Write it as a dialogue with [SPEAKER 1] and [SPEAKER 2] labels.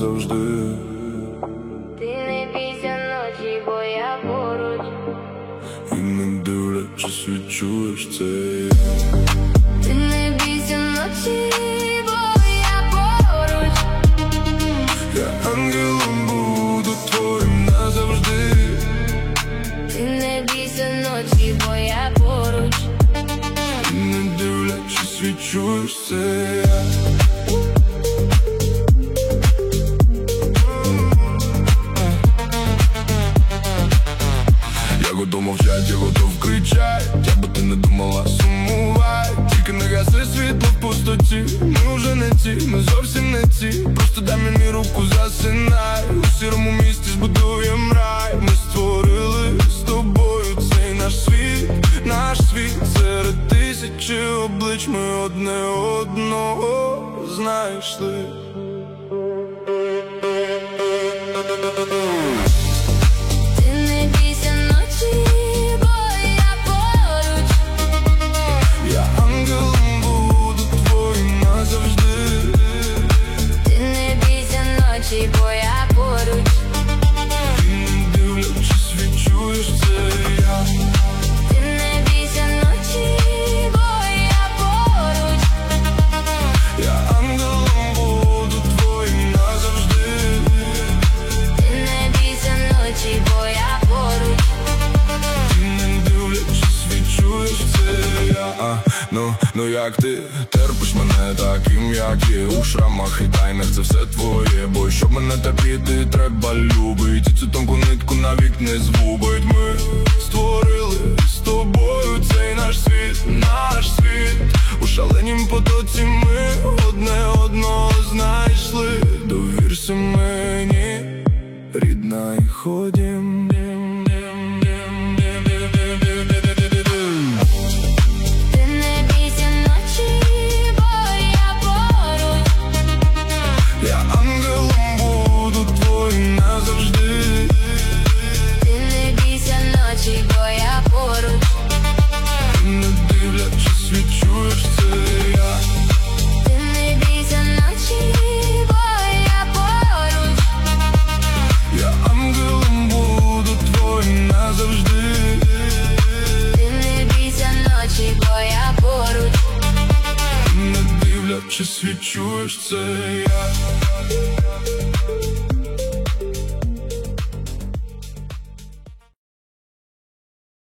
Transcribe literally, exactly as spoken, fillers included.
[SPEAKER 1] назавжди.
[SPEAKER 2] Ти не бійся ночі, бо я поруч.
[SPEAKER 1] І не дивлячись, відчуєш це я.
[SPEAKER 2] Ти не бійся ночі, бо я поруч.
[SPEAKER 1] Я ангелом буду твоїм назавжди.
[SPEAKER 2] Ти не бійся ночі, бо я поруч.
[SPEAKER 1] І не дивлячись, відчуєш це я. Я готов мовчать, я готов кричать, я би ти не думала, сумувай. Тільки не гаси світло в пустоті. Ми вже не ті, ми зовсім не ті. Просто дай мені руку, засинай. У сірому місті збудуєм рай. Ми створили з тобою цей наш світ. Наш світ серед тисячі облич. Ми одне одного знайшли.
[SPEAKER 2] Ти не бійся ночі, бо я поруч.
[SPEAKER 1] Я ангелом буду твоїм назавжди.
[SPEAKER 2] Ти не бійся ночі, бо я поруч.
[SPEAKER 1] І не дивлячись, відчуєш це я.
[SPEAKER 2] Ти не бійся ночі, бо я поруч.
[SPEAKER 1] Я ангелом буду твоїм назавжди.
[SPEAKER 2] Ти не бійся ночі, бо я поруч.
[SPEAKER 1] І не дивлячись, відчуєш це я. А, ну, ну як ти терпиш мене таким, як є. У шрамах і тайнах це все твоє. Бо щоб мене терпіти, треба любить. І цю тонку нитку навік не згубить. Ми створили з тобою цей наш світ. Наш світ у шаленім потоці. Ми одне одного знайшли. Довірся мені, рідна, і ходім.
[SPEAKER 2] Ти не бійся ночі, бо я поруч.
[SPEAKER 1] Я ангелом буду твоїм назавжди.
[SPEAKER 2] Ти не бійся ночі, бо я поруч.
[SPEAKER 1] Не дивлячись, відчуєш це я.
[SPEAKER 2] Ти не бійся ночі, бо я поруч.
[SPEAKER 1] Я ангелом буду твоїм назавжди.
[SPEAKER 2] Ти не бійся ночі, бо я поруч.
[SPEAKER 1] Не дивлячись, відчуєш це я.